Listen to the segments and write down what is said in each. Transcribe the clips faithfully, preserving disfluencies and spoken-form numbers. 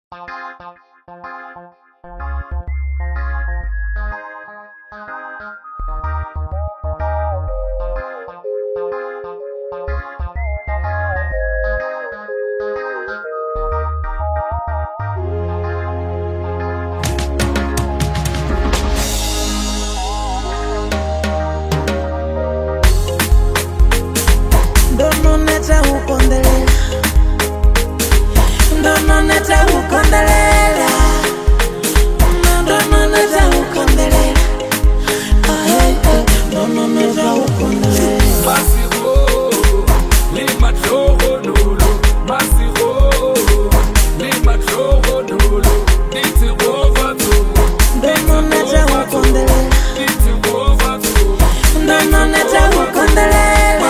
Ndono neta ukondelela, ndono neta ukondelela, ndono neta ukondelela, ay ay, ndono neta ukondelela. Masiro, le macho nolo, masiro, le macho nolo, niti rovato, Ndono neta ukondelela, niti rovato, ndono neta ukondelela,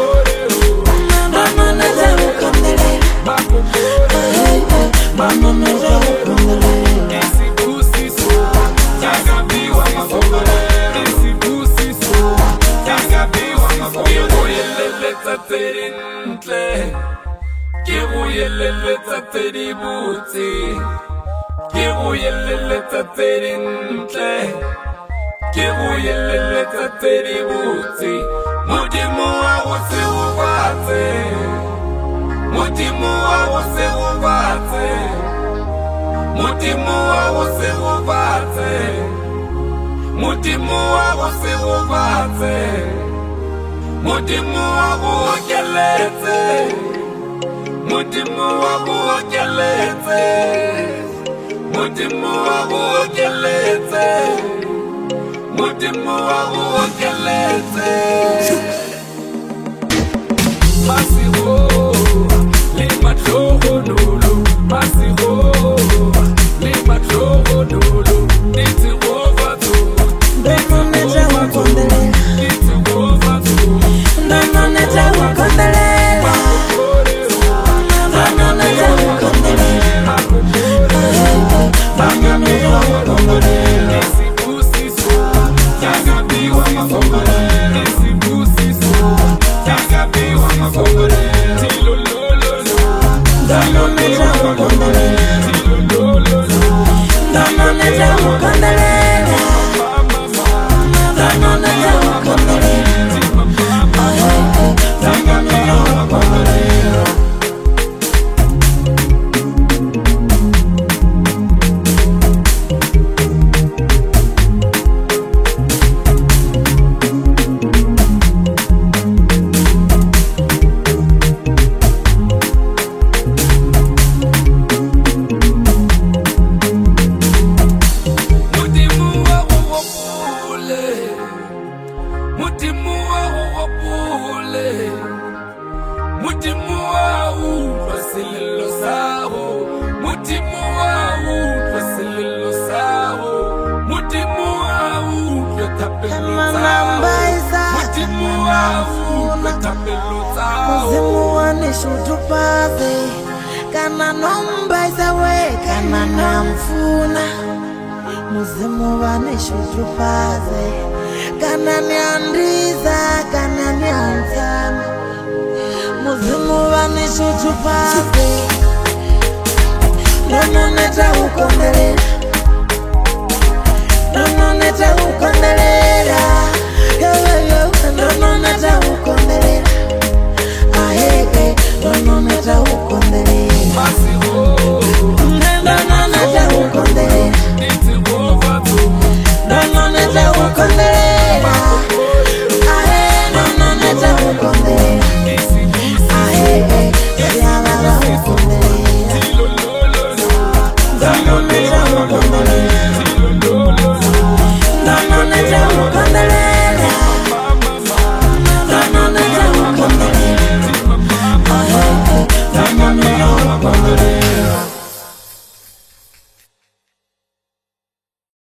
ndono neta ukondelela, ay ay, ndono neta ukondelela. esi busiso, yagabiwa mafobole, esi busiso, yagabiwa mafobole. Kiroyelele tsatserintle, kiroyelele tsatseributi, kiroyelele tsatserintle, kiroyelele tsatseributi. Modimo wa go se go batse, Modimo wa go se go batse, Modimo wa go se go batse, Modimo wa go se go batse, Modimo wa go okeletse, Modimo wa go okeletse, Modimo wa go okeletse, Modimo wa go okeletse. Masiro, le macho nolo, masiro, le macho nolo, niti rovato, Ndono neta ukondelela, niti rovato, ndono neta ukondelela, ndono neta ukondelela, ay ay, ndono neta ukondelela. esi busiso, yagabiwa mafobole, esi busiso, yagabiwa mafobole, tilololo, Ndono neta ukondelela, tilololo, ndono neta ukondelela, ndono neta ukondelela, ay ay, ndono neta ukondelela. Modimo wa go gopole, Modimo wa go gopole, Modimo wa utlwa selelo sa go, Modimo wa utlwa selelo sa go, Modimo wa utlwa thapelo tsa go, Modimo wa utlwa thapelo tsa go. Muzimu wanishutupaze kana nombaisa we kana namfuna. Muzimu wanishutupaze kana niandiza kana nianzama. Muzimu wanishutupaze ndono neta ukondelela, ndono neta ukondelela, yo yo yo, ndono neta ukondelela, aheke, ndono neta ukondelela, Masiro, ndono neta ukondelela, niti rovato, ndono neta ukondelela, ahe, ndono neta ukondelela, esi busiso, aheke, yababa ukondelela, tilololo, ndono neta ukondelela, tilololo, ndono neta ukondelela.